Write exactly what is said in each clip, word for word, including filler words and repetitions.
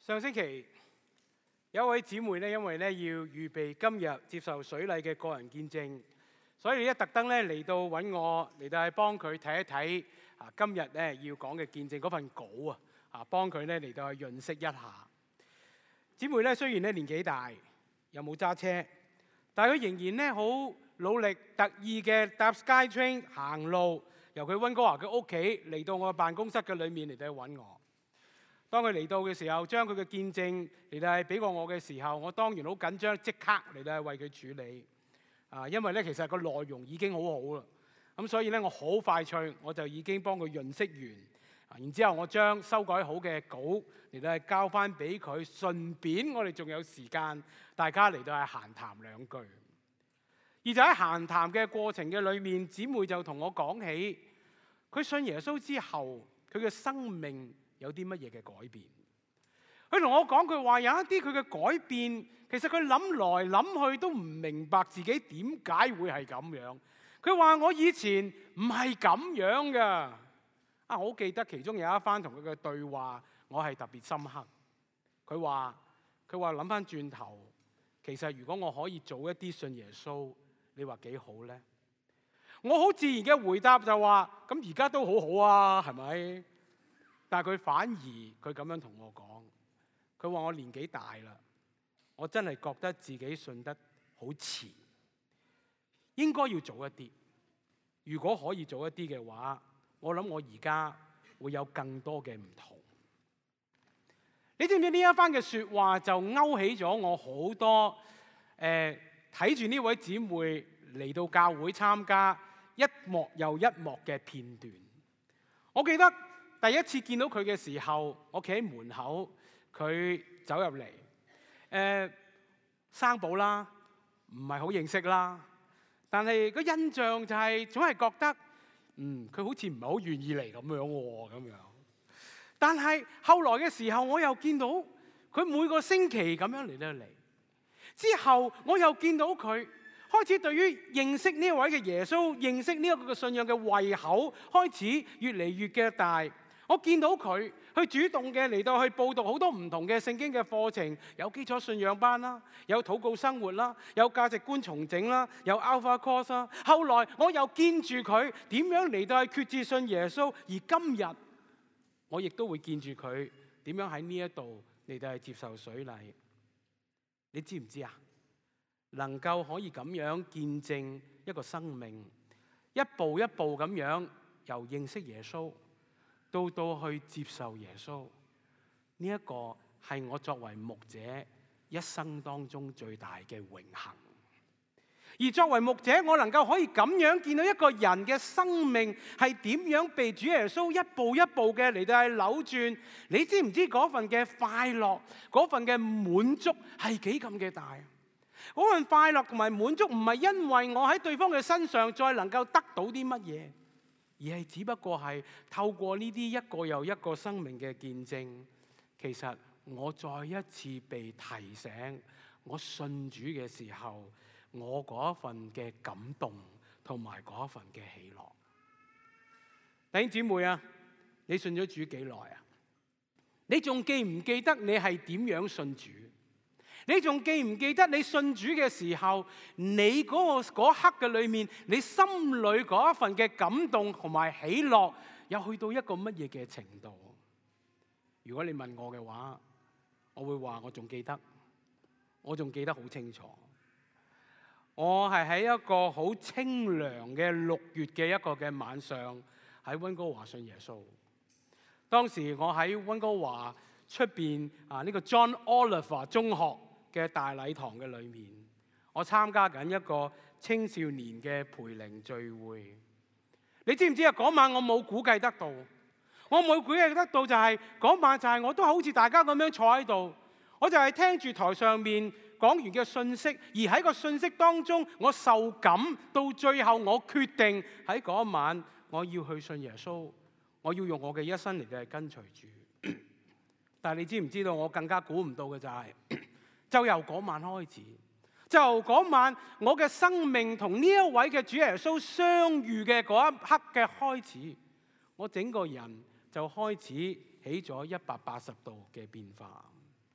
上星期有一位姊妹咧，因為咧要預備今日接受水禮嘅個人見證，所以咧特登咧嚟到揾我嚟到係幫佢睇一睇啊今日咧要講嘅見證嗰份稿啊，啊幫佢咧嚟到去潤色一下。姊妹咧雖然咧年紀大，又冇揸車，但係佢仍然咧好努力特意嘅搭 SkyTrain 行路，由佢溫哥華嘅屋企嚟到我嘅辦公室嘅裏面嚟到去揾我。當佢嚟到嘅時候，將佢嘅見證嚟到係俾過我嘅時候，我當然好緊張，即刻嚟到係為佢處理。啊，因為咧其實個內容已經好好啦，咁所以咧我好快脆，我就已經幫佢潤色完。啊，然之後我將修改好嘅稿嚟到係交翻俾佢，順便我哋仲有時間，大家嚟到係閒談兩句。而就喺閒談嘅過程嘅裏面，姊妹就同我講起佢信耶穌之後，佢嘅生命有啲乜嘢嘅改變？佢同我講，佢話有一啲佢嘅改變，其實佢諗來諗去都唔明白自己點解會係咁樣。佢話我以前唔係咁樣㗎。啊，我好記得其中有一番同佢嘅對話，我係特別深刻。佢話佢話諗翻轉頭，其實如果我可以早一啲信耶穌，你話幾好呢？我好自然嘅回答就話：咁而家都好好啊，係咪？但係佢反而佢咁樣同我講，佢話我年紀大啦，我真係覺得自己信得好遲，應該要早一啲。如果可以早一啲嘅話，我諗我而家會有更多嘅唔同。你知唔知呢一番嘅説話就勾起咗我好多誒睇住呢位姊妹嚟到教會參加一幕又一幕嘅片段。我記得第一次見到佢嘅時候，我企喺門口，佢走入嚟，誒、呃、生保啦，唔係好認識啦，但係個印象就係、是、總係覺得，嗯，佢好似唔係好願意嚟咁樣喎，咁樣。但係後來嘅時候，我又見到佢每個星期咁樣嚟得嚟，之後我又見到佢開始對於認識呢一位嘅耶穌、認識呢一個嘅信仰嘅胃口開始越嚟越嘅大。我見到佢去主動嘅嚟到去報讀好多唔同嘅聖經嘅課程，有基礎信仰班啦，有禱告生活啦，有價值觀重整啦，有 Alpha Course 啦。後來我又見住佢點樣嚟到去決志信耶穌，而今日我亦都會見住佢點樣喺呢一度嚟到去接受水禮。你知唔知啊？能夠可以咁樣見證一個生命，一步一步咁樣由認識耶穌到到去接受耶穌，呢一個係我作為牧者一生當中最大嘅榮幸。而作為牧者，我能夠可以咁樣見到一個人嘅生命係點樣被主耶穌一步一步嘅嚟到去扭轉。你知唔知嗰份嘅快樂，嗰份嘅滿足係幾咁嘅大？嗰份快樂同埋滿足唔係因為我喺對方嘅身上再能夠得到啲乜嘢，而係只不過係透過呢啲一個又一個生命嘅見證，其實我再一次被提醒，我信主嘅時候，我嗰一份嘅感動同埋嗰一份嘅喜樂。弟兄姊妹啊，你信咗主幾耐啊？你仲記唔記得你係點樣信主？你仲記唔記得你信主嘅時候，你嗰個嗰刻嘅裏面，你心裏嗰一份嘅感動同埋喜樂，又去到一個乜嘢嘅程度？如果你問我嘅話，我會話我仲記得，我仲記得好清楚。我係喺一個好清涼嘅六月嘅一個嘅晚上，喺溫哥華信耶穌。當時我喺溫哥華出邊啊呢個 John Oliver 中學嘅大禮堂嘅裏面，我參加緊一個青少年嘅培靈聚會。你知唔知啊？嗰晚我冇估計得到，我冇估計得到就係嗰晚就係我都好似大家咁樣坐喺度，我就係聽住台上面講完嘅信息，而喺個信息當中，我受感，到最後我決定喺嗰晚我要去信耶穌，我要用我嘅一生嚟嘅跟隨主。但係你知唔知道？我更加估唔到嘅就係、是。就由嗰晚開始，就由嗰晚我嘅生命同呢一位嘅主耶穌相遇嘅嗰一刻嘅開始，我整個人就開始起咗一百八十度嘅變化。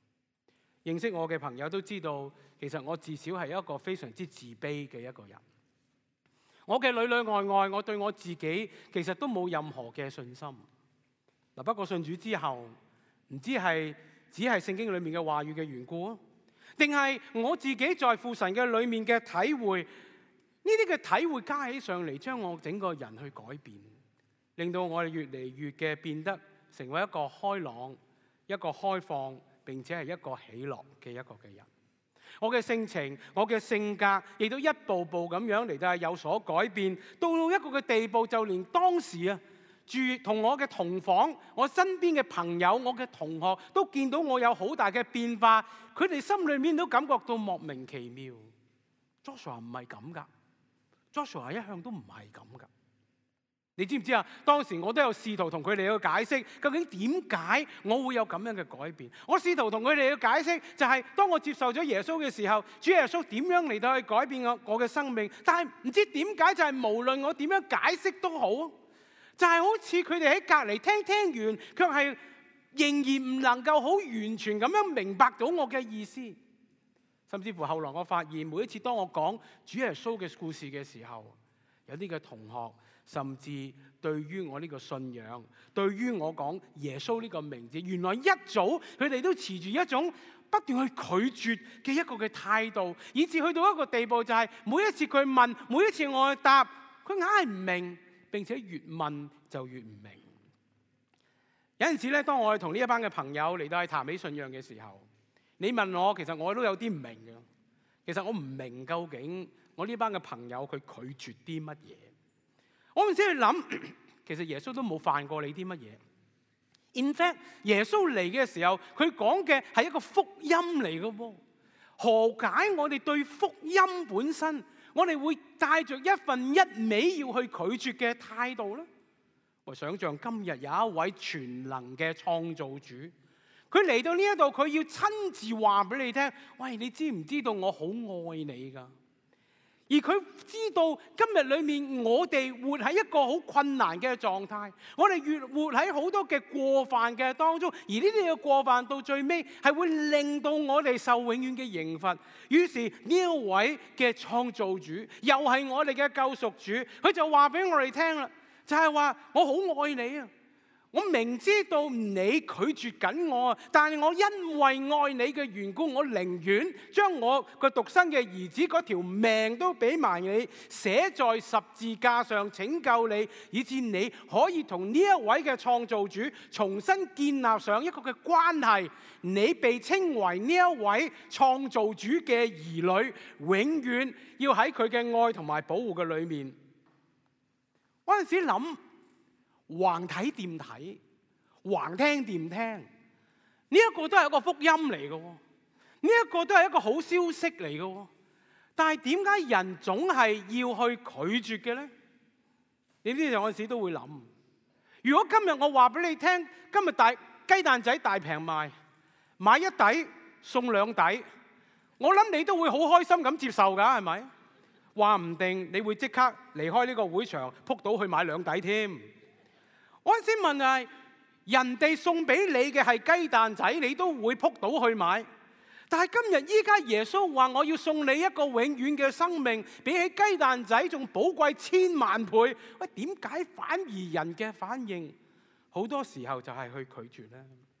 認識我嘅朋友都知道，其實我至少係一個非常之自卑嘅一個人。我嘅裏裏外外，我對我自己其實都冇任何嘅信心。嗱，不過信主之後，唔知係只係聖經裏面嘅話語嘅緣故啊，定係我自己在父神嘅裏面嘅體會，呢啲嘅體會加起上嚟，將我整個人去改變，令到我哋越嚟越嘅變得成為一個開朗、一個開放，並且係一個喜樂嘅一個嘅人。我嘅性情、我嘅性格，亦都一步步咁樣嚟到係有所改變，到到一個嘅地步，就連當時啊住同我嘅同房、我身邊嘅朋友、我嘅同學，都見到我有好大嘅變化，佢哋心裏面都感覺到莫名其妙。Joshua 唔係咁噶 ，Joshua 一向都唔係咁噶。你知唔知啊？當時我都有試圖同佢哋去解釋，究竟點解我會有咁樣嘅改變。我試圖同佢哋去解釋，就係當我接受咗耶穌嘅時候，主耶穌點樣嚟到去改變我我嘅生命。但係唔知點解，就係無論我點樣解釋都好，就係好似佢哋喺隔離聽聽完，卻係仍然唔能夠好完全咁樣明白到我嘅意思。甚至乎後來我發現，每一次當我講主耶穌嘅故事嘅時候，有啲嘅同學，甚至對於我呢個信仰，對於我講耶穌呢個名字，原來一早佢哋都持住一種不斷去拒絕嘅一個嘅態度，以至去到一個地步，就係每一次佢問，每一次我去答，佢硬係唔明，並且越問就越唔明。有陣時咧，當我去同呢一班嘅朋友嚟到去談起信仰嘅時候，你問我，其實我都有啲唔明嘅。其實我唔明究竟我呢班嘅朋友佢拒絕啲乜嘢。我唔知去諗，其實耶穌都冇犯過你啲乜嘢。In fact， 耶穌嚟嘅時候，佢講嘅係一個福音嚟嘅喎。何解我哋對福音本身，我哋會帶着一份一味要去拒絕嘅態度咧？我想象今日有一位全能嘅創造主，佢嚟到呢一度，佢要親自話俾你聽：喂，你知唔知道我好愛你㗎？而佢知道今日裏面我哋活喺一個好困難嘅狀態，我哋越活喺好多嘅過犯嘅當中，而呢啲嘅過犯到最尾係會令到我哋受永遠嘅刑罰。於是呢一位嘅創造主，又係我哋嘅救贖主，佢就話俾我哋聽啦，就係話我好愛你啊！我明知道你拒絕緊我，但係我因為愛你嘅緣故，我寧願將我個獨生嘅兒子嗰條命都俾埋你，寫在十字架上拯救你，以致你可以同呢一位嘅創造主重新建立上一個嘅關係。你被稱為呢一位創造主嘅兒女，永遠要喺佢嘅愛同埋保護嘅裏面。我嗰陣時諗，橫睇掂睇，橫聽掂聽，呢一個都係一個福音嚟嘅喎，呢一個都係一個好消息嚟嘅喎。但係點解人總係要去拒絕嘅咧？你呢陣時都會諗，如果今日我話俾你聽，今日大雞蛋仔大平賣，買一底送兩底，我諗你都會好開心咁接受㗎，係咪？話唔定你會即刻離開呢個會場，撲到去買兩底添。我先問係，人哋送俾你嘅係雞蛋仔，你都會撲到去買。但係今日依家耶穌話我要送你一個永遠嘅生命，比起雞蛋仔仲寶貴千萬倍。喂，點解反而人嘅反應好多時候就係去拒絕呢？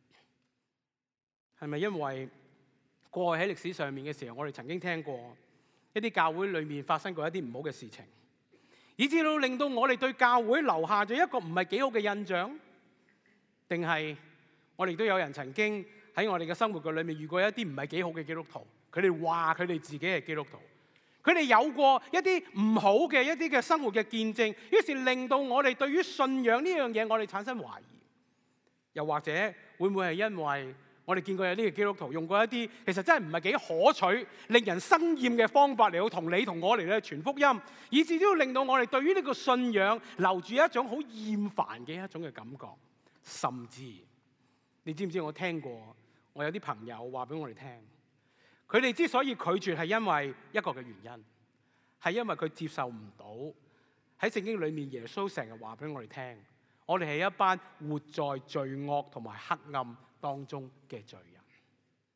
係咪因為過去喺歷史上面嘅時候，我哋曾經聽過一啲教會裏面發生過一啲唔好嘅事情，以至到令到我哋對教會留下咗一個唔係幾好嘅印象？定係我哋都有人曾經喺我哋嘅生活嘅裏面遇過一啲唔係幾好嘅基督徒，佢哋話佢哋自己係基督徒，佢哋有過一啲唔好嘅一啲嘅生活嘅見證，於是令到我哋對於信仰呢樣嘢我哋產生懷疑。又或者會唔會係因為我哋見過有啲嘅基督徒用過一啲其實真係唔係幾可取、令人生厭嘅方法嚟到同你同我嚟咧傳福音，以至都令到我哋對於呢個信仰留住一種好厭煩嘅一種嘅感覺。甚至你知唔知我聽過，我有啲朋友話俾我哋聽，佢哋之所以拒絕係因為一個嘅原因，係因為佢接受唔到喺聖經裏面耶穌成日話俾我哋聽，我哋係一班活在罪惡同埋黑暗當中嘅罪人。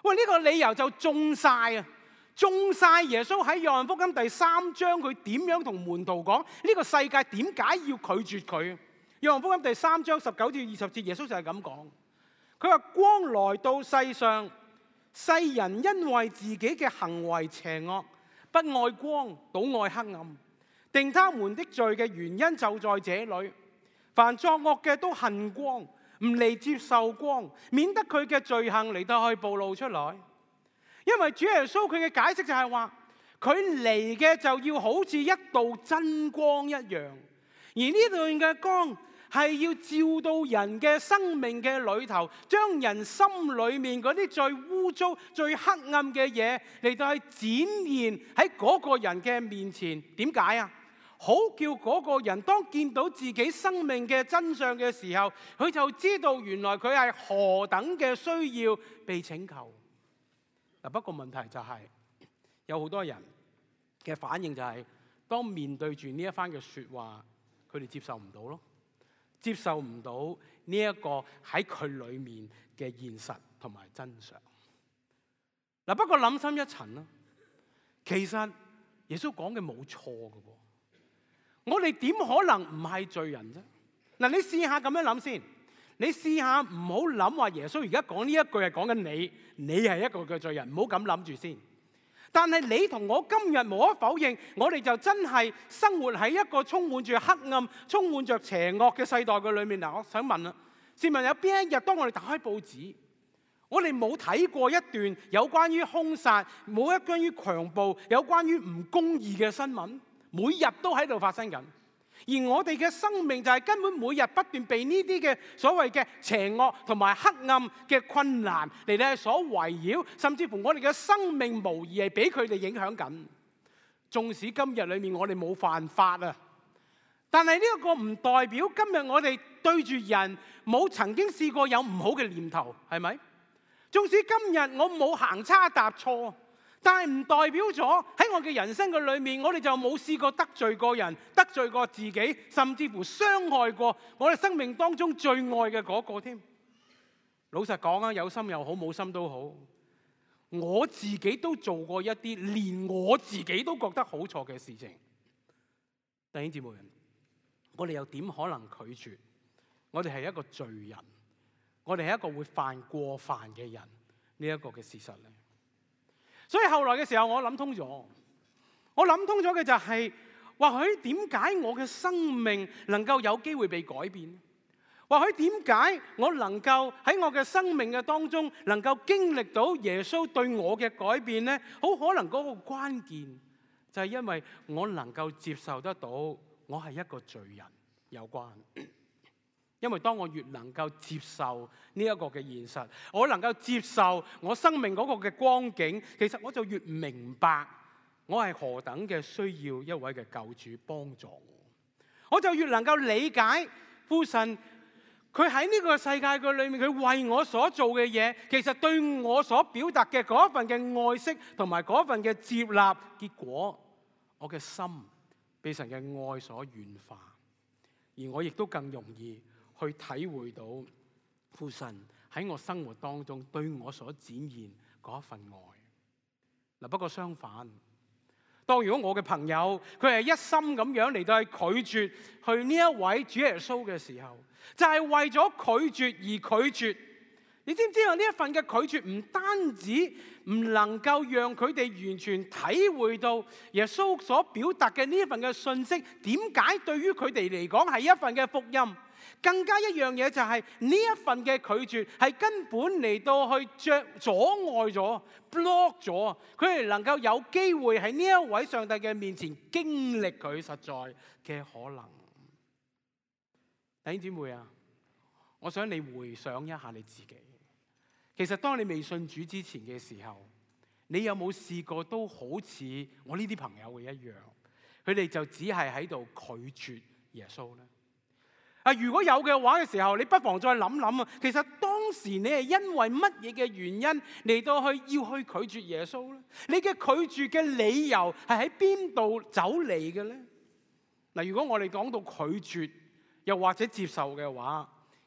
喂，呢個理由就中晒啊！中晒耶穌喺約翰福音第三章，佢點樣同門徒講呢個世界點解要拒絕佢？約翰福音第三章十九至二十節，耶穌就係咁講。佢話光來到世上，世人因為自己嘅行為邪惡，不愛光，倒愛黑暗，定他們的罪嘅原因就在這裏。凡作惡嘅都恨光，唔嚟接受光，免得佢嘅罪行嚟到去暴露出來。因為主耶穌佢嘅解釋就係話，佢嚟嘅就要好似一道真光一樣，而呢段嘅光係要照到人嘅生命嘅裏頭，將人心裏面嗰啲最污糟、最黑暗嘅嘢嚟到去展現喺嗰個人嘅面前。點解啊？好叫嗰個人當見到自己生命嘅真相嘅時候，佢就知道原來佢係何等嘅需要被拯救。嗱，不過問題就係、是、有好多人嘅反應就係、是，當面對住呢一番嘅説話，佢哋接受唔到咯，接受唔到呢一個喺佢裡面嘅現實同埋真相。嗱，不過諗深一層啦，其實耶穌講嘅冇錯嘅喎。我哋點可能唔係罪人啫？嗱，你試下咁樣諗先，你試下唔好諗話耶穌而家講呢一句係講緊你，你係一個嘅罪人，唔好咁諗住先。但係你同我今日無可否認，我哋就真係生活喺一個充滿住黑暗、充滿着邪惡嘅世代嘅裏面。嗱，我想問啦，試問有邊一日當我哋打開報紙，我哋冇睇過一段有關於兇殺、冇一關於強暴、有關於唔公義嘅新聞？每日都喺度發生緊，而我哋嘅生命就係根本每日不斷被呢啲嘅所謂嘅邪惡同埋黑暗嘅困難嚟到所圍繞，甚至乎我哋嘅生命無疑係俾佢哋影響緊。縱使今日裏面我哋冇犯法啊，但係呢一個唔代表今日我哋對住人冇曾經試過有唔好嘅念頭，係咪？縱使今日我冇行差踏錯，但係唔代表咗喺我嘅人生嘅裏面，我哋就冇試過得罪過人、得罪過自己，甚至乎傷害過我哋生命當中最愛嘅嗰個添。老實講啊，有心又好，冇心都好，我自己都做過一啲連我自己都覺得好錯嘅事情。弟兄姊妹，我哋又點可能拒絕我哋係一個罪人，我哋係一個會犯過犯嘅人呢一個嘅事實呢？所以後來嘅時候，我諗通咗，我諗通咗嘅就係、是，或許點解我嘅生命能夠有機會被改變？或許點解我能夠喺我嘅生命嘅當中，能夠經歷到耶穌對我嘅改變呢？好可能嗰個關鍵就係因為我能夠接受得到我係一個罪人有關。因為當我越能夠接受呢一個嘅現實，我能夠接受我生命嗰個嘅光景，其實我就越明白我係何等嘅需要一位嘅救主幫助我。我就越能夠理解父神佢喺呢個世界嘅裏面，佢為我所做嘅嘢，其實對我所表達嘅嗰一份嘅愛惜同埋嗰一份嘅接納，結果我嘅心被神嘅愛所軟化，而我亦都更容易去體會到父神喺我生活當中對我所展現嗰一份愛。嗱，不過相反，當如果我嘅朋友佢係一心咁樣嚟到去拒絕去呢一位主耶穌嘅時候，就係為咗拒絕而拒絕。你知唔知道呢一份嘅拒絕唔單止唔能夠讓佢哋完全體會到耶穌所表達嘅呢一份嘅信息，點解對於佢哋嚟講係一份嘅福音？更加一樣嘢就係呢一份嘅拒絕係根本嚟到去著阻礙咗 block 咗佢哋能夠有機會喺呢一位上帝嘅面前經歷佢實在嘅可能。弟兄姊妹啊，我想你回想一下你自己。其實當你未信主之前嘅時候，你有冇試過都好似我呢啲朋友嘅一樣，佢哋就只係喺度拒絕耶穌呢？啊，如果有嘅話嘅時候，你不妨再諗諗啊。其實當時你係因為乜嘢嘅原因嚟到去要去拒絕耶穌呢？你嘅拒絕嘅理由係喺邊度走嚟嘅呢？嗱，如果我哋講到拒絕又或者接受嘅話，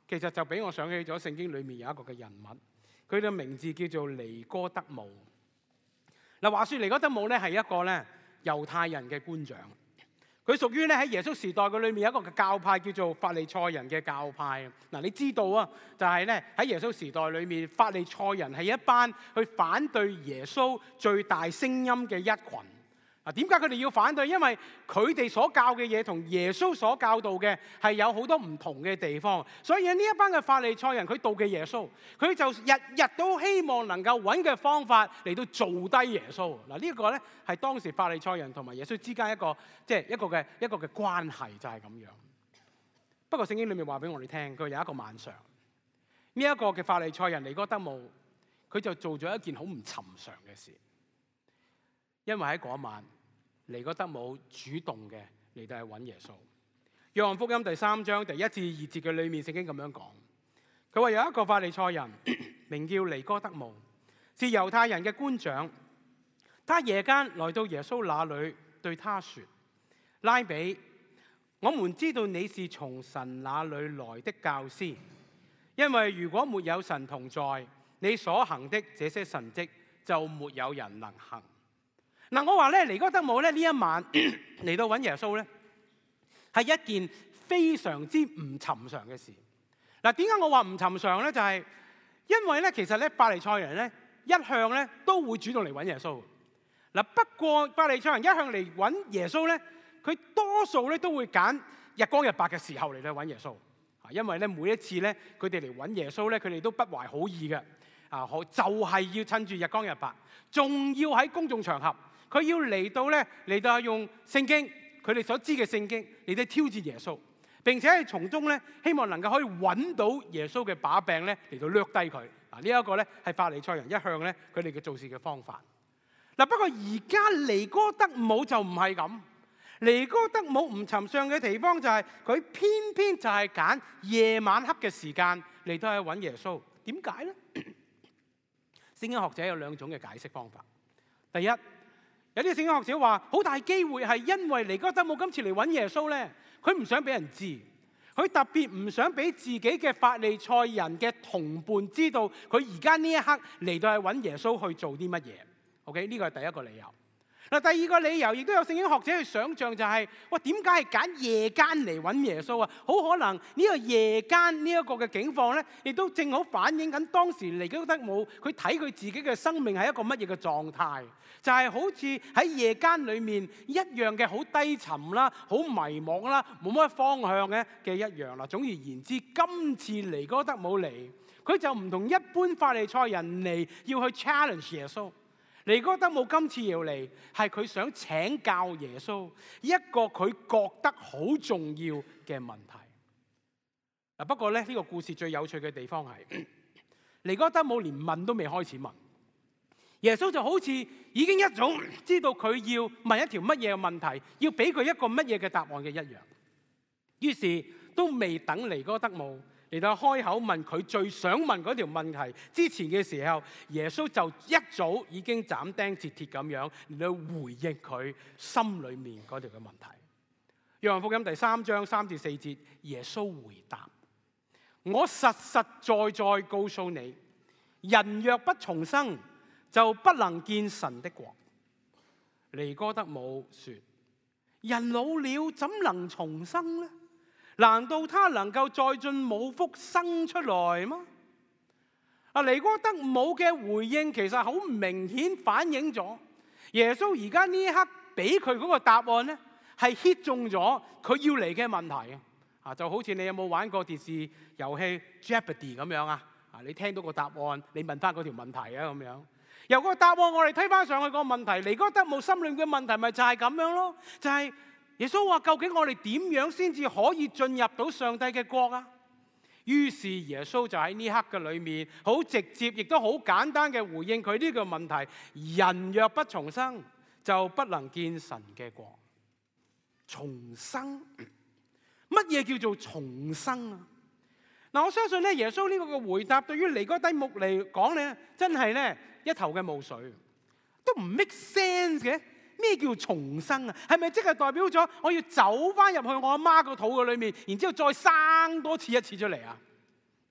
其實就俾我想起咗聖經裏面有一個嘅人物，佢嘅名字叫做尼哥德姆。嗱，話說尼哥德姆咧係一個咧猶太人嘅官長，佢屬於咧喺耶穌時代嘅裏面有一個嘅教派叫做法利賽人嘅教派。嗱，你知道啊，就係咧喺耶穌時代裏面，法利賽人係一班去反對耶穌最大聲音嘅一群。啊，點解佢哋要反對？因為佢哋所教嘅嘢同耶穌所教導嘅係有好多唔同嘅地方，所以呢一班嘅法利賽人佢妒忌耶穌，佢就日日都希望能夠揾嘅方法嚟到做低耶穌。嗱，呢一個咧係當時法利賽人同埋耶穌之間一個即係、就是、一個嘅一個嘅關係就係咁樣。不過聖經裏面話俾我哋聽，佢有一個晚上，呢、這、一個嘅法利賽人尼哥德姆，佢就做咗一件好唔尋常嘅事，因為喺嗰晚，尼哥德姆主動嘅嚟到去揾耶穌。約翰福音第三章第一至二節嘅裏面，聖經咁樣講，佢話有一個法利賽人名叫尼哥德姆，是猶太人嘅官長。他夜間來到耶穌那裏，對他說：拉比，我們知道你是從神那裏來的教師，因為如果沒有神同在，你所行的這些神蹟就沒有人能行。嗱，我話咧，尼哥德姆咧呢一晚嚟到揾耶穌咧，係一件非常之唔尋常嘅事。嗱，點解我話唔尋常咧？就係因為咧，其實咧，法利賽人咧一向咧都會主動嚟揾耶穌。嗱，不過法利賽人一向嚟揾耶穌咧，佢多數咧都會揀日光日白嘅時候嚟到揾耶穌。啊，因為咧每一次咧佢哋嚟揾耶穌咧，佢哋都不懷好意嘅。啊，好就係要趁住日光日白，仲要喺公眾場合。佢要嚟到咧，嚟到用聖經，佢哋所知嘅聖經嚟到挑戰耶穌，並且係從中咧希望能夠可以揾到耶穌嘅把柄咧嚟到掠低佢。啊，呢一個咧係法利賽人一向咧佢哋嘅做事嘅方法。嗱，不過而家尼哥德姆就唔係咁。尼哥德姆唔尋常嘅地方就係佢偏偏就係揀夜晚黑嘅時間嚟到去揾耶穌。點解咧？聖經學者有兩種嘅解釋方法。第一，有啲聖經學者話，好大機會係因為尼哥德姆今次嚟揾耶穌咧，佢唔想俾人知，佢特別唔想俾自己嘅法利賽人嘅同伴知道，佢而家呢一刻嚟到去揾耶穌去做啲乜嘢。OK， 呢個係第一個理由。嗱，第二個理由亦都有聖經學者去想像，就係，哇，點解係揀夜間嚟揾耶穌啊？好可能呢個夜間呢一個嘅境況咧，亦都正好反映緊當時尼哥德姆佢睇佢自己嘅生命係一個乜嘢嘅狀態，就係好似喺夜間裏面一樣嘅好低沉啦、好迷惘啦、冇乜方向嘅嘅一樣啦。總而言之，今次尼哥德姆嚟，佢就唔同一般法利賽人嚟要去 challenge 耶穌。尼哥德姆今次要嚟，係佢想請教耶穌一個佢覺得好重要嘅問題。嗱，不過咧，呢個故事最有趣嘅地方係，尼哥德姆連問都未開始問，耶穌就好似已經一早知道佢要問一條乜嘢嘅問題，要俾佢一個乜嘢嘅答案嘅一樣。於是都未等尼哥德姆嚟到開口問佢最想問嗰條問題之前嘅時候，耶穌就一早已經斬釘截鐵咁樣嚟到回應佢心裏面嗰條嘅問題。約翰福音第三章三至四節，耶穌回答：我實實在在告訴你，人若不重生，就不能見神的國。尼哥德姆說：人老了怎能重生呢？難道他能夠再進母腹生出來嗎？啊，尼哥德姆嘅回應其實好明顯反映咗耶穌而家呢一刻俾佢嗰個答案咧，係 hit 中咗佢要嚟嘅問題啊！就好似你有冇玩過電視遊戲 Jeopardy 咁樣啊？啊，你聽到個答案，你問翻嗰條問題啊咁樣。由個答案我哋推翻上去個問題，尼哥德姆心裏嘅問題咪就係咁樣咯，就係、是。耶穌話：究竟我哋點樣先至可以進入到上帝嘅國啊？於是耶穌就喺呢刻嘅裏面，好直接亦都好簡單嘅回應佢呢個問題：人若不重生，就不能見神嘅國。重生，乜嘢叫做重生啊？嗱，我相信咧，耶穌呢個嘅回答對於尼哥底母嚟講咧，真係咧一頭嘅霧水，都唔 make sense 嘅。咩叫重生啊？係咪即係代表咗我要走翻入去我阿媽個肚嘅裏面，然之後再生多次一次出嚟啊？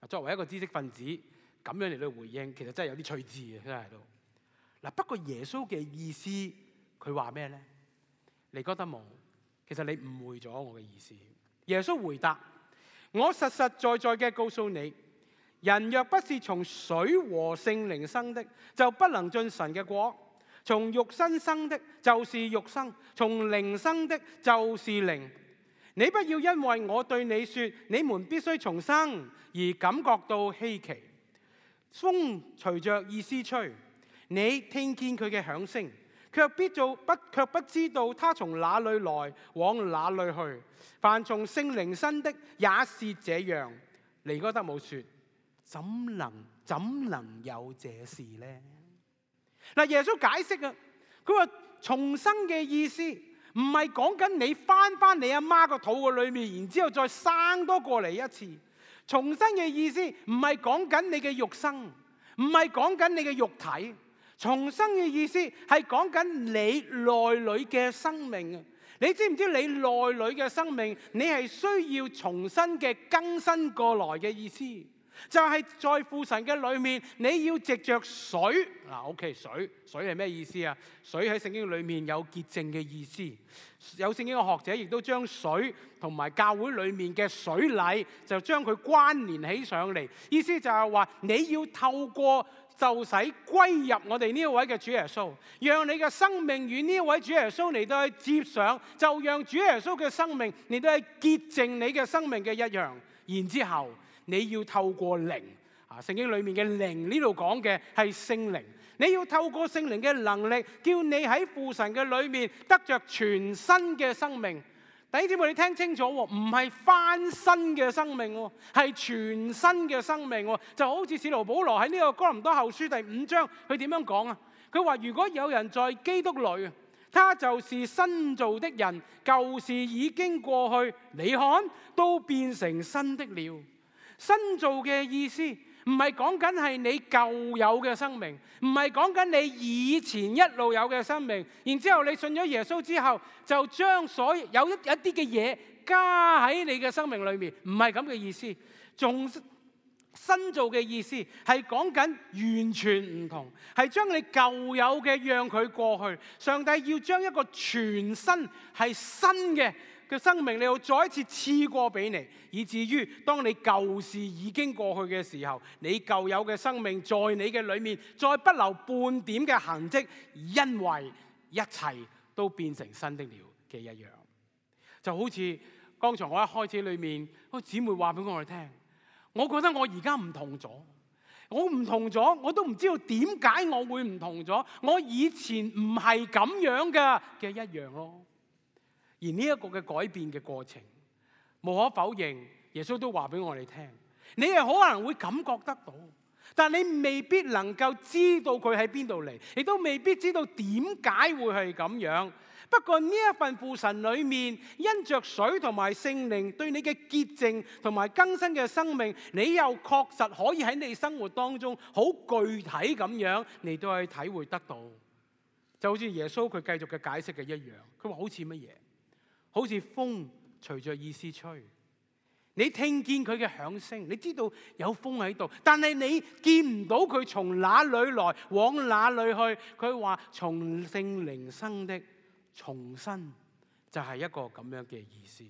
作為一個知識分子，咁樣嚟到回應，其實真係有啲趣致嘅，真係都。嗱，不過耶穌嘅意思，佢話咩咧？尼哥底母，其實你誤會咗我嘅意思。耶穌回答：我實實在在嘅告訴你，人若不是從水和聖靈生的，就不能進神嘅國。從肉身生的，就是肉身；從靈生的，就是靈。你不要因為我對你說，你們必須重生，而感覺到稀奇。風隨着意思吹，你聽見佢嘅響聲，卻必做不卻不知道他從哪裏來，往哪裏去。凡從聖靈生的也是這樣。尼哥底母說：怎能怎能有這事呢？嗱，耶穌解釋啊，佢話重生嘅意思唔係講緊你翻翻你阿媽個肚嘅裏面，然之後再生多過嚟一次。重生嘅意思唔係講緊你嘅肉身，唔係講緊你嘅肉體。重生嘅意思係講緊你內裏嘅生命啊！你知唔知你內裏嘅生命，你係需要重新嘅更新過來嘅意思？就係在父神嘅裏面，你要藉着水嗱，OK， 水水係咩意思啊？水喺聖經裏面有潔淨嘅意思，有聖經嘅學者亦都將水同埋教會裏面嘅水禮就將佢關聯起上嚟，意思就係話你要透過受洗歸入我哋呢一位嘅主耶穌，讓你嘅生命與呢一位主耶穌嚟到去接上，就讓主耶穌嘅生命嚟到去潔淨你嘅生命嘅一樣，然之後。你要透過靈啊，聖經裏面嘅靈呢度講嘅係聖靈，你要透過聖靈嘅能力，叫你喺父神嘅裏面得着全新嘅生命。弟兄姊妹，你聽清楚，唔係翻新嘅生命，係全新嘅生命。就好似使徒保羅喺呢個哥林多後書第五章，佢點樣講啊？佢話如果有人在基督裏，他就是新造的人，舊事已經過去，你看都變成新的了。新造嘅意思唔係講緊係你舊有嘅生命，唔係講緊你以前一路有嘅生命，然之後你信咗耶穌之後，就將所有一一啲嘅嘢加喺你嘅生命裏面，唔係咁嘅意思。仲新造嘅意思係講緊完全唔同，係將你舊有嘅讓佢過去。上帝要將一個全新係新嘅嘅生命，你要再一次賜過俾你，以至於當你舊事已經過去嘅時候，你舊有嘅生命在你嘅裏面再不留半點嘅痕跡，因為一切都變成新的了嘅一樣。就好似剛才我一開始裏面個姊妹話俾我哋聽，我覺得我而家唔同咗，我唔同咗，我都唔知道點解我會唔同咗，我以前唔係咁樣嘅嘅一樣咯。而呢一個嘅改變嘅過程，無可否認，耶穌都話俾我哋聽，你係可能會感覺得到，但你未必能夠知道佢喺邊度嚟，亦都未必知道點解會係咁樣。不過呢一份父神裏面，因着水同埋聖靈對你嘅潔淨同埋更新嘅生命，你又確實可以喺你生活當中好具體咁樣嚟到去體會得到。就好似耶穌佢繼續嘅解釋嘅一樣，佢話好似乜嘢？好似風隨着意思吹，你聽見佢嘅響聲，你知道有風喺度，但係你見唔到佢從哪裏來，往哪裏去。佢話從聖靈生的重生，就係一個咁樣嘅意思。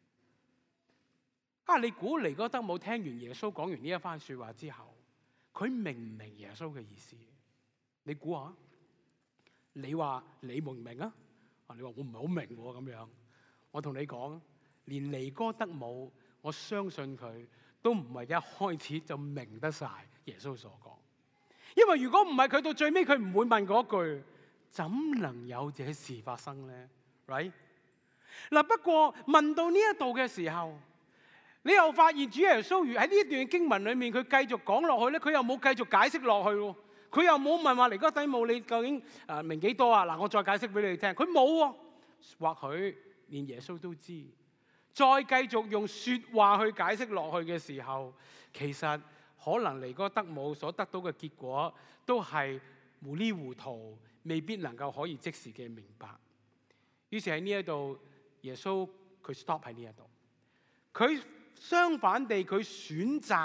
啊，你估尼哥底母聽完耶穌講完呢一番說話之後，佢明唔明耶穌嘅意思？你估下？你話你明唔明啊？你話我唔係好明喎咁樣。我同你講，連尼哥底母，我相信佢都唔係一開始就明得晒耶穌所講。因為如果唔係，佢到最尾佢唔會問嗰句，怎能有這事發生呢？ Right？ 嗱，不過問到呢一度嘅時候，你又發現主耶穌喺呢一段經文裏面，佢繼續講落去咧，佢又冇繼續解釋落去喎。佢又冇問話尼哥底母，你究竟誒明幾多啊？嗱，我再解釋俾你聽。佢冇喎，或許連耶穌都知。再繼續用説話去解釋落去嘅時候，其實可能尼哥底母所得到嘅結果都係糊裡糊塗，未必能夠可以即時嘅明白。於是喺呢一度，耶穌佢 stop 喺呢一度。佢相反地，佢選擇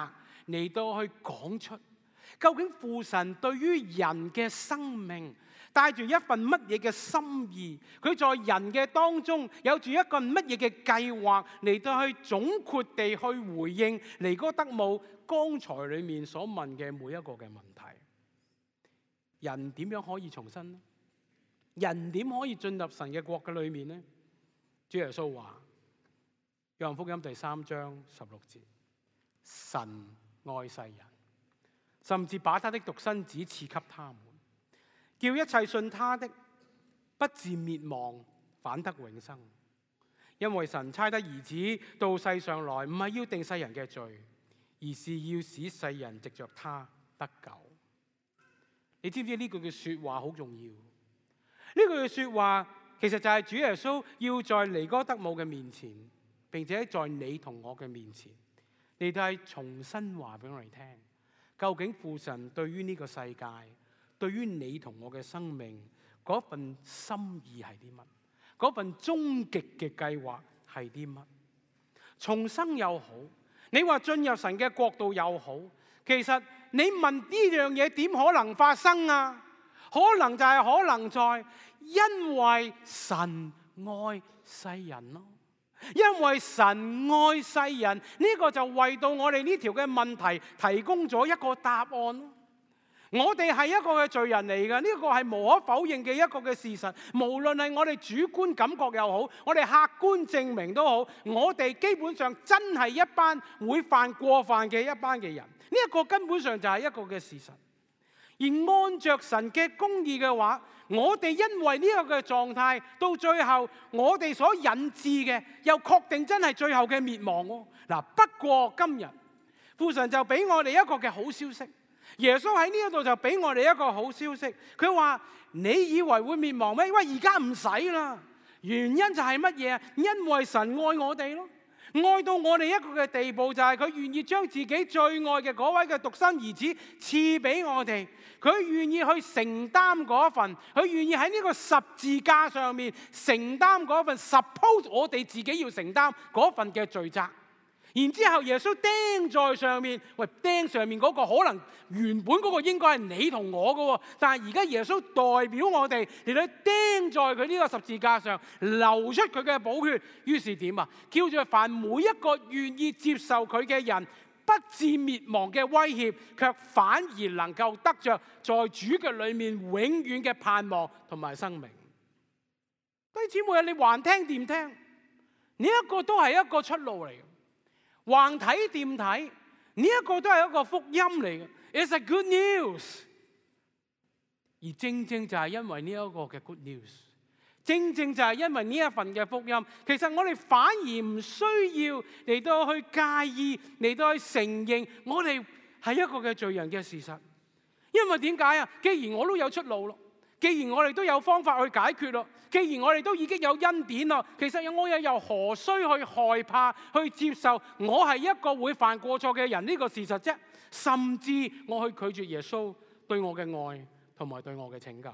嚟到去講出，究竟父神對於人嘅生命帶住一份乜嘢嘅心意？佢在人嘅當中有住一個乜嘢嘅計劃嚟到去總括地去回應尼哥德慕剛才裡面所問嘅每一個嘅問題。人點樣可以重生呢？人點可以進入神嘅國嘅裏面呢？主耶穌話：約翰福音第三章十六節，神愛世人，甚至把他的獨生子賜給他們，叫一切信他的不至滅亡，反得永生。因為神差得兒子到世上來，唔係要定世人嘅罪，而是要使世人藉着他得救。你知唔知呢句嘅說話好重要？呢句嘅說話其實就係主耶穌要在尼哥德慕嘅面前，並且在你同我嘅面前，你都係重新話俾我哋聽，究竟父神對於呢個世界，對於你同我嘅生命嗰份心意係啲乜？嗰份終極嘅計劃係啲乜？重生又好，你話進入神嘅國度又好，其實你問呢樣嘢點可能發生啊？可能就係可能在因為神愛世人咯，因為神愛世人，呢個就為到我哋呢條嘅問題提供咗一個答案咯。我哋係一個嘅罪人嚟嘅，呢個係無可否認嘅一個嘅事實。無論係我哋主觀感覺又好，我哋客觀證明都好，我哋基本上真係一班會犯過犯嘅一班嘅人。呢一個根本上就係一個嘅事實。而按着神嘅公義嘅話，我哋因為呢個嘅狀態，到最後我哋所引致嘅，又確定真係最後嘅滅亡喎。嗱，不過今日父神就俾我哋一個嘅好消息。耶穌喺呢一度就俾我哋一個好消息，佢話：你以為會滅亡咩？喂，而家唔使啦。原因就係乜嘢啊？因為神愛我哋咯，愛到我哋一個嘅地步，就係佢願意將自己最愛嘅嗰位嘅獨生兒子賜俾我哋。佢願意去承擔嗰份，佢願意喺呢個十字架上面承擔嗰份 suppose 我哋自己要承擔嗰份嘅罪責。然之後耶穌釘在上面，喂，釘上面嗰個可能原本嗰個應該係你同我嘅，但係而家耶穌代表我哋嚟到釘在佢呢個十字架上，流出佢嘅寶血。於是點啊？叫做凡每一個願意接受佢嘅人，不致滅亡嘅威脅，卻反而能夠得着在主嘅裏面永遠嘅盼望同埋生命。弟兄姊妹啊，你還聽掂聽？呢一個都係一個出路嚟嘅。橫睇掂睇，呢一個都係一個福音嚟嘅。It's a good news。而正正就係因為呢一個嘅 good news，正正就係因為呢一份嘅福音，其實我哋反而唔需要嚟到去介意，嚟到去承認我哋係一個嘅罪人嘅事實。因為點解啊？既然我都有出路咯，既然我哋都有方法去解決咯，既然我哋都已經有恩典咯，其實我又又何須去害怕去接受我係一個會犯過錯嘅人呢個事實啫？甚至我去拒絕耶穌對我嘅愛同埋對我嘅拯救。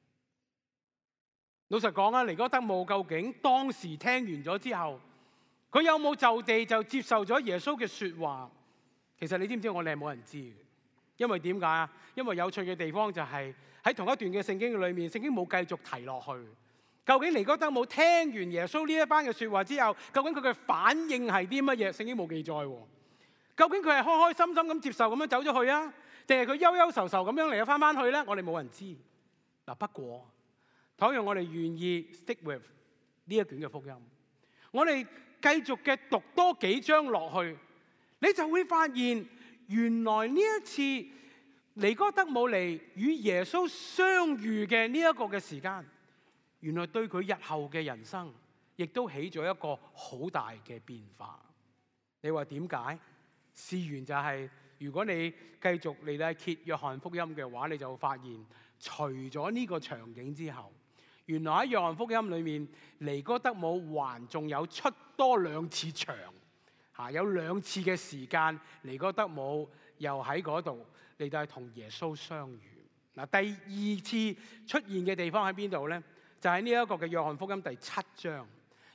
老實講啊，尼哥德慕究竟當時聽完咗之後，佢有冇就地就接受咗耶穌嘅說話？其實你知唔知我哋係冇人知嘅，因為點解啊？因為有趣嘅地方就係喺同一段嘅聖經裏面，聖經冇繼續提落去。究竟尼哥德慕聽完耶穌呢一班嘅說話之後，究竟佢嘅反應係啲乜嘢？聖經冇記載。究竟佢係開開心心咁接受咁樣走咗去啊，定係佢憂憂愁愁咁樣嚟咗翻翻去咧？我哋冇人知。嗱，不過倘若我哋願意 stick with 呢一卷嘅福音，我哋繼續嘅讀多幾章落去，你就會發現原來呢一次尼哥德慕嚟與耶穌相遇嘅呢一個嘅時間，原來對佢日後嘅人生亦都起咗一個好大嘅變化。你話點解？事緣就係、是、如果你繼續嚟到揭約翰福音嘅話，你就會發現除咗呢個場景之後，原來喺約翰福音裏面，尼哥德慕還仲有出多兩次場，嚇有兩次嘅時間，尼哥德慕又喺嗰度嚟到同耶穌相遇。嗱，第二次出現嘅地方喺邊度咧？就喺呢一個嘅約翰福音第七章。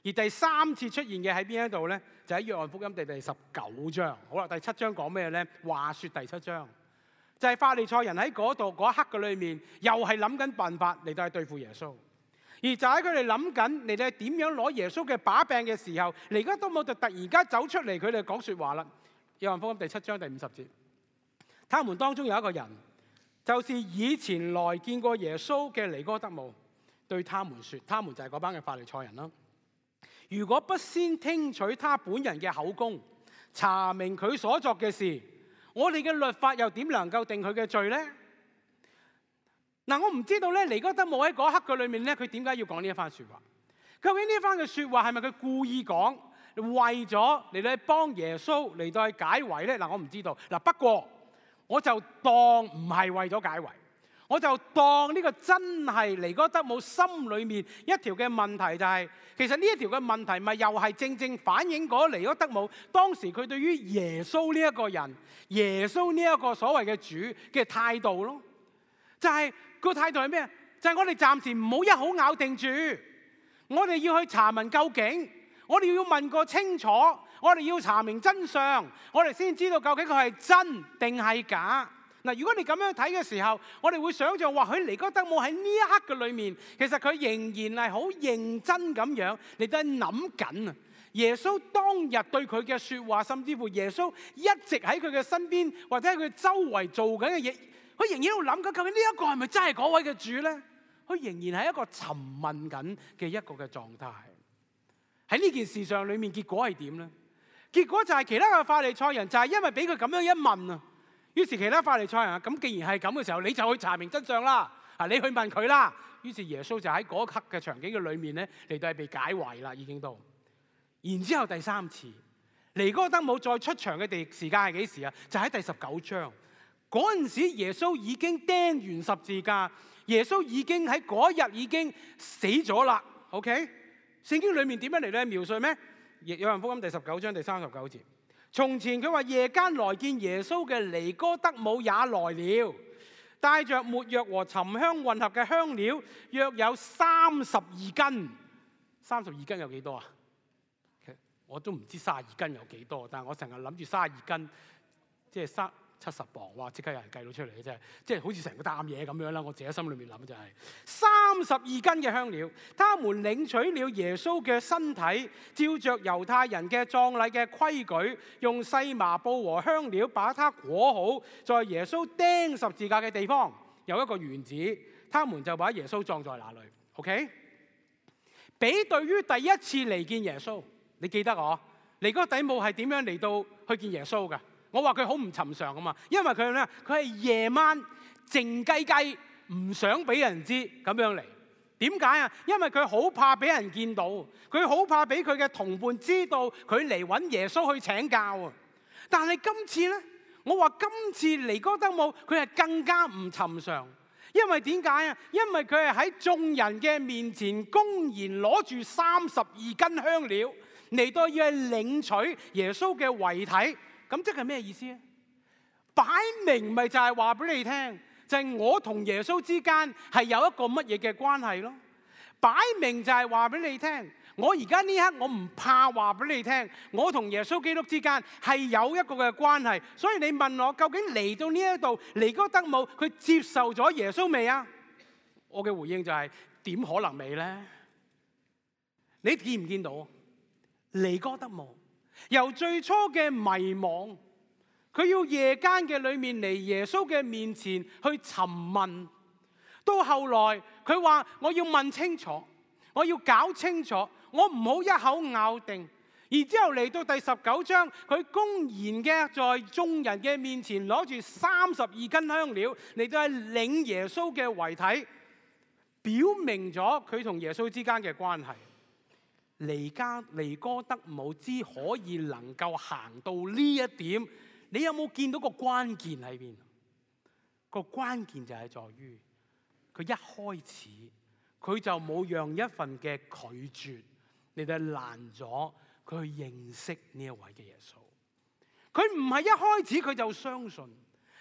而第三次出現嘅喺邊一度咧？就喺約翰福音第第十九章。好啦，第七章講咩咧？話說第七章就係、是、法利賽人喺嗰度嗰一刻嘅裏面，又係諗緊辦法嚟到去對付耶穌。而就喺佢哋諗緊嚟到點樣攞耶穌嘅把柄嘅時候，尼哥底母就突然間走出嚟，佢哋講説話啦。約翰福音第七章第五十節，他們當中有一個人，就是以前來見過耶穌嘅尼哥底母，對他們説，他們就係嗰班嘅法利賽人啦。如果不先聽取他本人嘅口供，查明佢所作嘅事，我哋嘅律法又點能夠定佢嘅罪呢？嗱，我唔知道咧，尼哥底母喺嗰刻嘅裏面咧，佢點解要講呢一番説話？究竟呢一番嘅説話係咪佢故意講，為咗嚟到去幫耶穌嚟到去解圍咧？嗱，我唔知道。嗱，不過我就當唔係為咗解圍。我就當呢個真係尼哥底母心裏面一條嘅問題，就係其實呢一條嘅問題咪又係正正反映嗰尼哥底母當時佢對於耶穌呢一個人、耶穌呢一個所謂嘅主嘅態度咯。就係個態度係咩？就係我哋暫時唔好一口咬定住，我哋要去查問究竟，我哋要問個清楚，我哋要查明真相，我哋先知道究竟佢係真定係假。嗱，如果你咁樣睇嘅時候，我哋會想象或許尼哥底母喺呢一刻嘅裏面，其實佢仍然係好認真咁樣嚟到諗緊啊！耶穌當日對佢嘅説話，甚至乎耶穌一直喺佢嘅身邊或者喺佢周圍做緊嘅嘢，佢仍然喺度諗緊究竟呢一個係咪真係嗰位嘅主咧？佢仍然係一個尋問緊嘅一個嘅狀態。喺呢件事上裏面，結果係點咧？結果就係其他嘅法利賽人就係因為俾佢咁樣一問啊！於是其他法利賽人啊，咁既然係咁嘅時候，你就去查明真相啦。啊，你去問佢啦。於是耶穌就喺嗰一刻嘅場景嘅裏面咧，嚟到係被解圍啦，已經到。然之後第三次，尼哥底母再出場嘅地時間係幾時啊？就喺第十九章。嗰陣時耶穌已經釘完十字架，耶穌已經喺嗰日已經死咗啦。OK，聖經裏面點樣嚟到描述咩？約翰福音第十九章第三十九節。從前佢話夜間來見耶穌嘅尼哥底母也來了，帶着沒藥和沉香混合嘅香料，約有三十二斤。三十二斤有幾多啊？我都唔知三十二斤有幾多，但係我成日諗住三十二斤，即係三七十磅，哇！即刻有人計到出嚟嘅，真係，即係好似成個擔嘢咁樣啦。我自己心裏面諗就係三十二斤嘅香料，他們領取了耶穌嘅身體，照着猶太人嘅葬禮嘅規矩，用細麻布和香料把它裹好，在耶穌釘十字架嘅地方有一個園子，他們就把耶穌葬在那裏。OK， 比對於第一次嚟見耶穌，你記得我尼哥底母係點樣嚟到去見耶穌㗎？我話佢好唔尋常啊嘛，因為佢咧，佢係夜晚靜雞雞，唔想俾人知咁樣嚟。點解啊？因為佢好怕俾人見到，佢好怕俾佢嘅同伴知道佢嚟揾耶穌去請教啊。但係今次咧，我話今次尼哥底母佢係更加唔尋常，因為點解啊？因為佢係喺眾人嘅面前公然攞住三十二斤香料嚟到要去領取耶穌嘅遺體。咁即係咩意思啊？擺明咪就係話俾你聽，就係我同耶穌之間係有一個乜嘢嘅關係咯。擺明就係話俾你聽，我而家呢刻我唔怕話俾你聽，我同耶穌基督之間係有一個嘅關係。所以你問我究竟嚟到呢一度尼哥底母佢接受咗耶穌未啊？我嘅回應就係點可能未咧？你見唔見到尼哥底母由最初嘅迷惘，佢要夜間嘅裏面嚟耶穌嘅面前去詢問，到後來佢話我要問清楚，我要搞清楚，我唔好一口咬定。然之後嚟到第十九章，佢公然嘅在眾人嘅面前攞住三十二斤香料嚟到係領耶穌嘅遺體，表明咗佢同耶穌之間嘅關係。尼加尼哥底母之可以能夠行到呢一點，你有冇見到個關鍵喺邊？個關鍵就係在於佢一開始佢就冇讓一份嘅拒絕嚟到攔咗佢去認識呢一位嘅耶穌。佢唔係一開始佢就相信，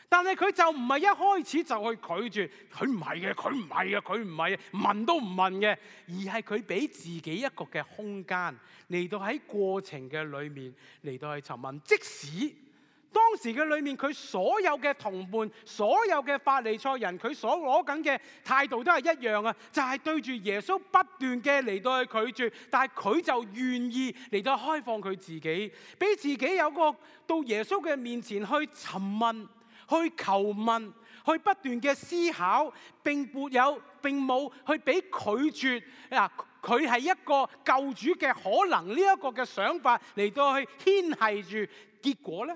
但係佢就唔係一開始就去拒絕，佢唔係嘅，佢唔係嘅，佢唔係嘅，問都唔問嘅，而係佢俾自己一個嘅空間嚟到喺過程嘅裏面嚟到去尋問。即使當時嘅裏面，佢所有嘅同伴、所有嘅法利賽人，佢所攞緊嘅態度都係一樣啊，就係對住耶穌不斷嘅嚟到去拒絕，但係佢就願意嚟到開放佢自己，俾自己有個到耶穌嘅面前去尋問、去求問、去不斷嘅思考，並沒有並冇去俾拒絕嗱，佢係一個救主嘅可能呢一個嘅想法嚟到去牽繫住，結果咧？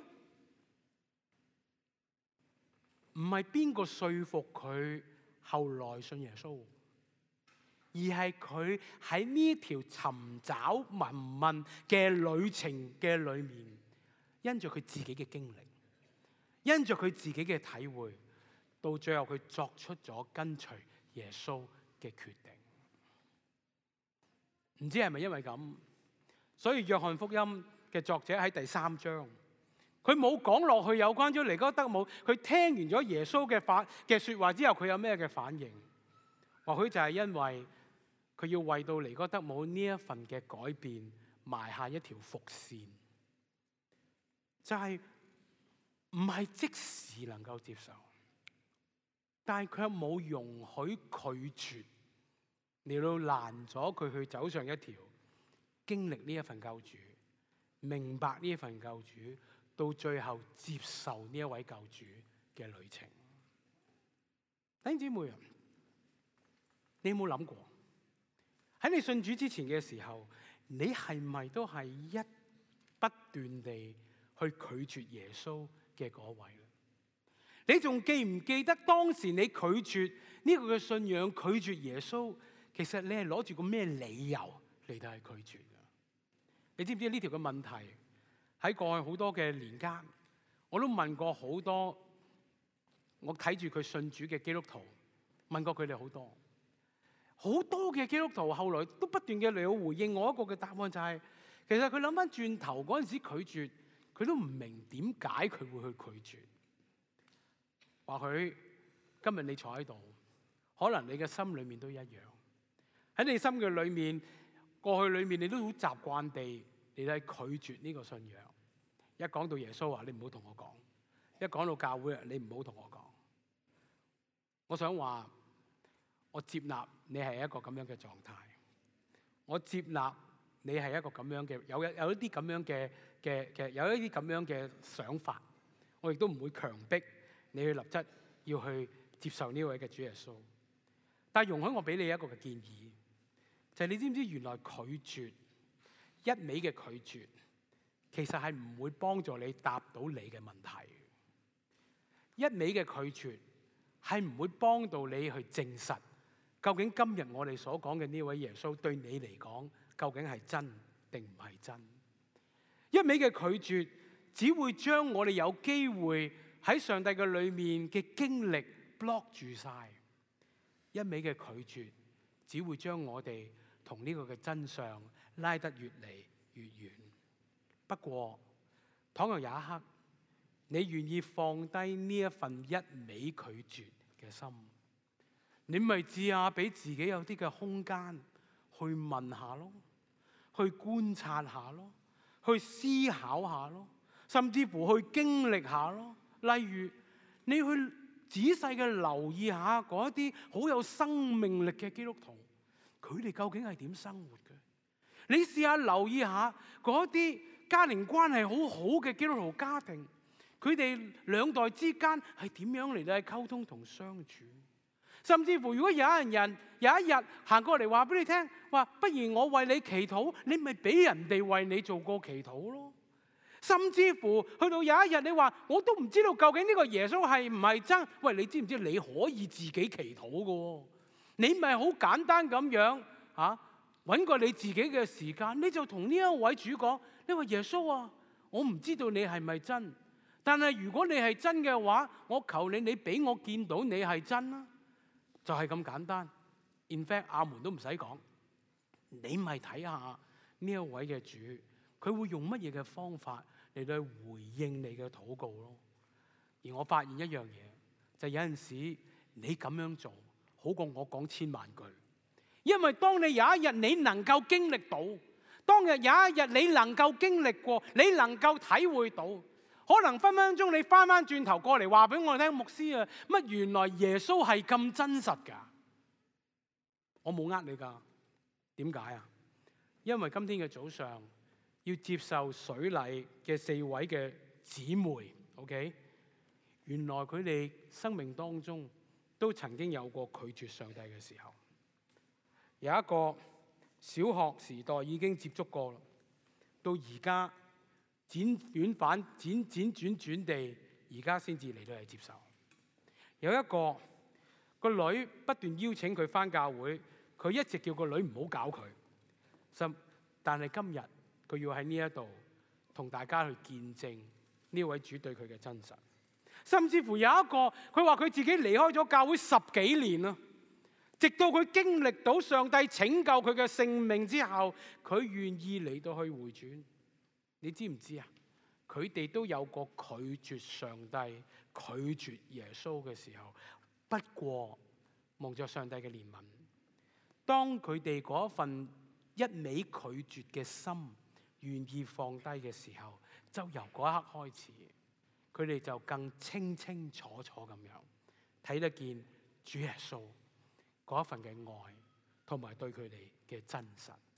唔係邊個說服佢後來信耶穌，而係佢喺呢條尋找問問嘅旅程嘅裏面，因着佢自己嘅經歷，因着佢自己嘅體會，到最後佢作出咗跟隨耶穌嘅決定。唔知係咪因為咁，所以約翰福音嘅作者喺第三章，佢冇講落去有關咗尼哥底母，佢聽完咗耶穌嘅法嘅説話之後，佢有咩嘅反應？或許就係因為佢要為到尼哥底母呢一份嘅改變埋下一條伏線，就係唔係即時能夠接受，但係佢又冇容許拒絕嚟到攔咗佢去走上一條經歷呢一份救主、明白呢一份救主，到最後接受呢一位救主嘅旅程。弟兄姊妹啊，你有冇諗過喺你信主之前嘅時候，你係咪都係一不斷地去拒絕耶穌嘅嗰位咧？你仲記唔記得當時你拒絕呢個嘅信仰，拒絕耶穌，其實你係攞住個咩理由嚟到係拒絕嘅？你知唔知呢條嘅問題？喺過去好多嘅年間，我都問過好多我睇住佢信主嘅基督徒，問過佢哋好多，好多嘅基督徒後來都不斷嘅嚟到回應我一個嘅答案，就係其實佢諗翻轉頭嗰陣時拒絕，佢都唔明點解佢會去拒絕。或許今日你坐喺度，可能你嘅心裏面都一樣，喺你心嘅裏面，過去裏面你都好習慣地你係拒絕呢個信仰。一講到耶穌話，你唔好同我講；一講到教會，你唔好同我講。我想話，我接納你係一個咁樣嘅狀態，我接納你係一個咁樣嘅，有有一啲咁樣嘅嘅嘅，有一啲咁樣嘅想法。我亦都唔會強迫你去立則要去接受呢位嘅主耶穌。但係容許我俾你一個嘅建議，就係你知唔知原來拒絕，一味嘅拒絕，其實係唔會幫助你答到你嘅問題。一味嘅拒絕係唔會幫到你去證實究竟今日我哋所講嘅呢位耶穌對你嚟講究竟係真定唔係真。一味嘅拒絕只會將我哋有機會喺上帝嘅裏面嘅經歷 block 住晒。一味嘅拒絕只會將我哋同呢個嘅真相拉得越嚟越遠。不過，倘若有一刻你願意放低呢一份一味拒絕嘅心，你咪試下俾自己有啲嘅空間去問下咯，去觀察下咯，去思考下咯，甚至乎去經歷下咯。例如，你去仔細嘅留意下嗰啲好有生命力嘅基督徒，佢哋究竟係點生活嘅？你試下留意下嗰啲家庭關係好好嘅基督徒家庭，佢哋兩代之間係點樣嚟到溝通同相處？甚至乎，如果有一人有一日行過嚟話俾你聽，話不如我為你祈禱，你咪俾人哋為你做個祈禱咯。甚至乎去到有一日你話我都唔知道究竟呢個耶穌係唔係真？喂，你知唔知你可以自己祈禱嘅？你咪好簡單咁樣嚇揾個你自己嘅時間，你就同呢一位主講：你話耶穌啊，我唔知道你係咪真，但係如果你係真嘅話，我求你，你俾我見到你係真啦。就係咁簡單。In fact， 阿門都唔使講，你咪睇下呢一位嘅主，佢會用乜嘢嘅方法嚟到回應你嘅禱告咯。 而我發現一樣嘢，就有陣時你咁樣做好過我講千萬句，因為當你有一日你能夠經歷到，當日有一日你能夠經歷過，你能夠體會到，可能分分鐘你翻翻轉頭過嚟話俾我聽，牧師啊，乜原來耶穌係咁真實㗎？我冇呃你㗎，點解啊？因為今天嘅早上要接受水禮嘅四位嘅姊妹 ，OK？ 原來佢哋生命當中都曾經有過拒絕上帝嘅時候。有一個小學時代已經接觸過啦，到而家輾轉反輾輾轉轉地，而家先至嚟到嚟接受。有一個個女不斷邀請佢返教會，佢一直叫個女唔好搞佢。甚但係今日佢要喺呢一度同大家去見證呢位主對佢嘅真實。甚至乎有一個佢話佢自己離開咗教會十幾年啦，直到佢經歷到上帝拯救佢嘅性命之後，佢願意嚟到去回轉。你知唔知啊？佢哋都有過拒絕上帝、拒絕耶穌嘅時候，不過望着上帝嘅憐憫，當佢哋嗰份一味拒絕嘅心願意放低嘅時候，就由嗰一刻開始，佢哋就更清清楚楚咁樣睇得見主耶穌嗰一份嘅愛，同埋對佢哋嘅真實。